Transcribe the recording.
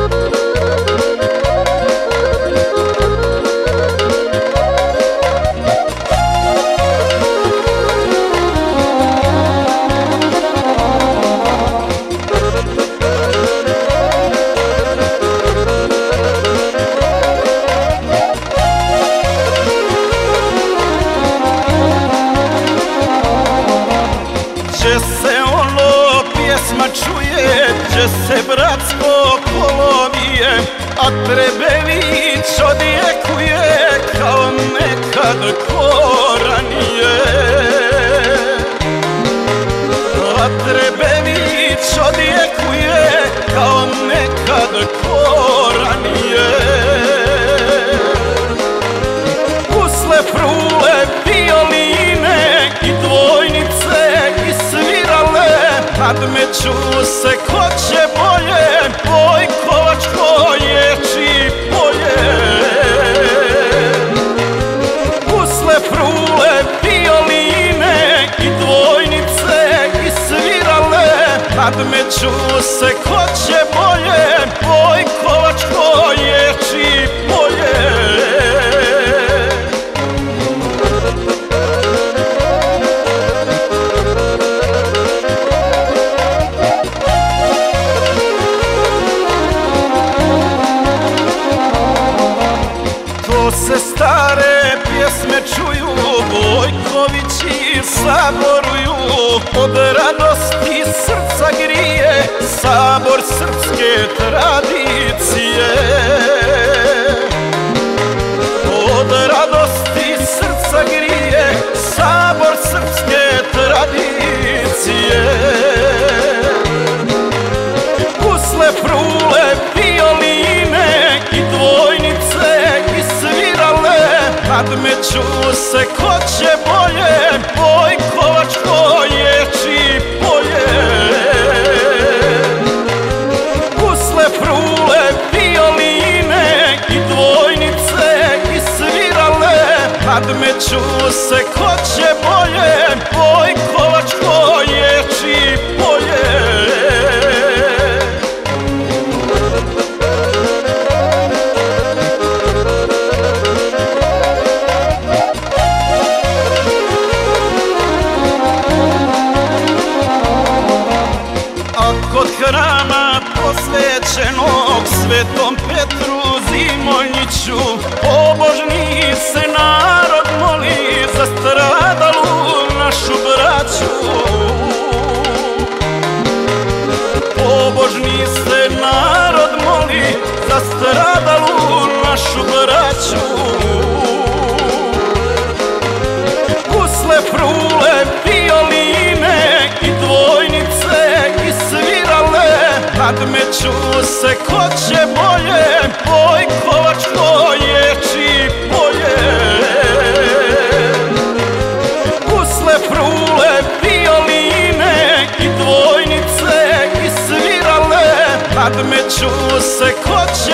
Gdje se ono pjesma čuje, gdje se bratsko kolo vije, a Trebević odjekuje kao nekad ko ranije. A Trebević odjekuje kao nekad ko ranije. Usle frule, violine i dvojnice i svirale, nadmeću se ko će bolje, Bojkovačko ječi polje. Usle frule, violine i dvojnice i svirale, nadmeću se ko će bolje, Bojkovačko ječi polje. Se stare pjesme čuju, Bojkovići saboruju, od radosti srca grije sabor srpske tradicije. Od radosti srca grije sabor srpske tradicije. Usle frule, violine i dvojnice i svirale, nadmeću se ko će bolje, Bojkovačko ječi polje. Usle frule, violine i dvojnice i svirale, nadmeću se ko će bolje, Bojkovačko ječi polje. Kod hrama posvećenog Svetom Petru Zimonjiću, pobožni se narod moli za stradalu našu braću. Pobožni se narod moli za stradalu našu braću. Usle frule, violine i dvojnice i svirale, nadmeću se ko će bolje, Bojkovačko ječi polje. Usle frule, violine i dvojnice i svirale, nadmeću se ko će